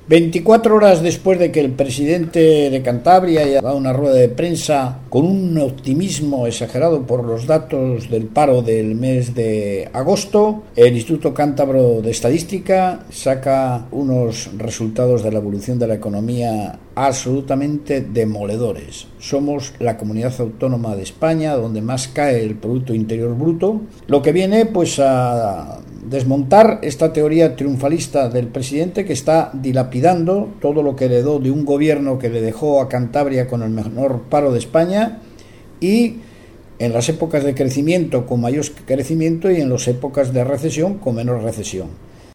24 horas después de que el presidente de Cantabria haya dado una rueda de prensa con un optimismo exagerado por los datos del paro del mes de agosto, el Instituto Cántabro de Estadística saca unos resultados de la evolución de la economía absolutamente demoledores. Somos la comunidad autónoma de España donde más cae el Producto Interior Bruto, lo que viene pues a desmontar esta teoría triunfalista del presidente, que está dilapidando todo lo que heredó de un gobierno que le dejó a Cantabria con el menor paro de España, y en las épocas de crecimiento con mayor crecimiento y en las épocas de recesión con menor recesión.